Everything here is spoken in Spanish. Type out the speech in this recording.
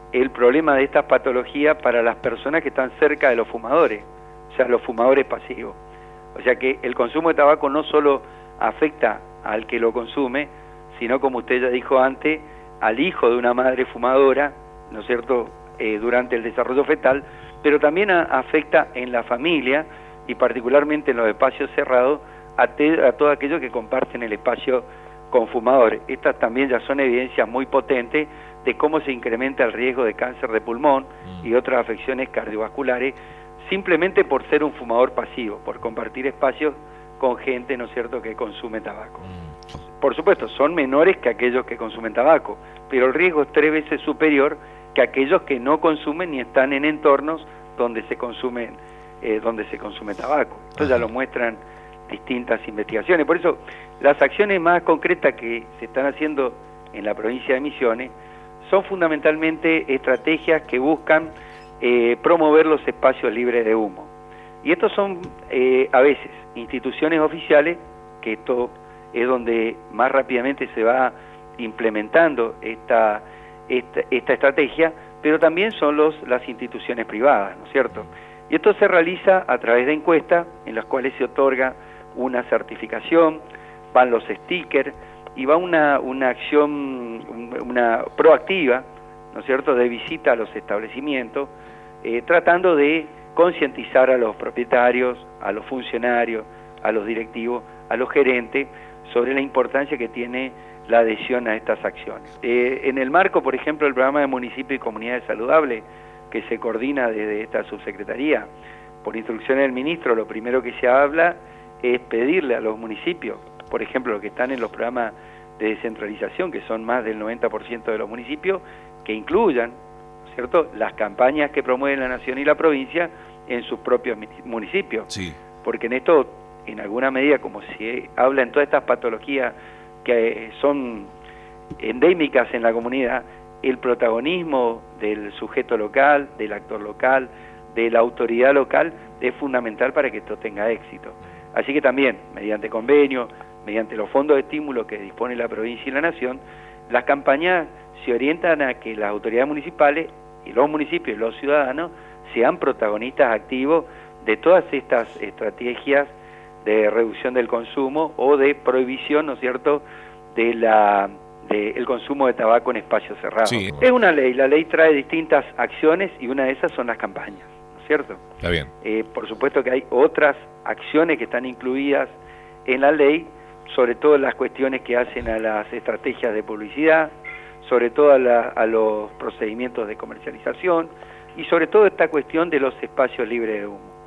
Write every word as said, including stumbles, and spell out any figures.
el problema de estas patologías para las personas que están cerca de los fumadores, o sea, los fumadores pasivos. O sea que el consumo de tabaco no solo afecta al que lo consume, sino, como usted ya dijo antes, al hijo de una madre fumadora, ¿no es cierto?, eh, durante el desarrollo fetal, pero también a, afecta en la familia y particularmente en los espacios cerrados a, te, a todos aquellos que comparten el espacio con fumadores. Estas también ya son evidencias muy potentes de cómo se incrementa el riesgo de cáncer de pulmón y otras afecciones cardiovasculares simplemente por ser un fumador pasivo, por compartir espacios con gente, ¿no es cierto?, que consume tabaco. Por supuesto, son menores que aquellos que consumen tabaco, pero el riesgo es tres veces superior que aquellos que no consumen ni están en entornos donde se consumen, eh, donde se consume tabaco. Esto ya lo muestran distintas investigaciones. Por eso, las acciones más concretas que se están haciendo en la provincia de Misiones son fundamentalmente estrategias que buscan eh, promover los espacios libres de humo. Y estos son, eh, a veces, instituciones oficiales, que esto es donde más rápidamente se va implementando esta, esta, esta estrategia, pero también son los, las instituciones privadas, ¿no es cierto? Y esto se realiza a través de encuestas en las cuales se otorga una certificación, van los stickers y va una, una acción una proactiva, ¿no es cierto?, de visita a los establecimientos, eh, tratando de concientizar a los propietarios, a los funcionarios, a los directivos, a los gerentes, sobre la importancia que tiene la adhesión a estas acciones. Eh, en el marco, por ejemplo, del programa de Municipio y Comunidades Saludables, que se coordina desde esta subsecretaría, por instrucciones del ministro, lo primero que se habla es pedirle a los municipios, por ejemplo, los que están en los programas de descentralización, que son más del noventa por ciento de los municipios, que incluyan, ¿cierto?, las campañas que promueven la nación y la provincia en sus propios municipios. Sí. Porque en esto, en alguna medida, como se habla en todas estas patologías que son endémicas en la comunidad, el protagonismo del sujeto local, del actor local, de la autoridad local, es fundamental para que esto tenga éxito. Así que también, mediante convenio, mediante los fondos de estímulo que dispone la provincia y la nación, las campañas se orientan a que las autoridades municipales y los municipios y los ciudadanos sean protagonistas activos de todas estas estrategias de reducción del consumo o de prohibición, ¿no es cierto?, de la de el consumo de tabaco en espacios cerrados. Sí. Es una ley, la ley trae distintas acciones y una de esas son las campañas, ¿no es cierto? Está bien. Eh, por supuesto que hay otras acciones que están incluidas en la ley, sobre todo las cuestiones que hacen a las estrategias de publicidad, sobre todo a, la, a los procedimientos de comercialización y sobre todo esta cuestión de los espacios libres de humo.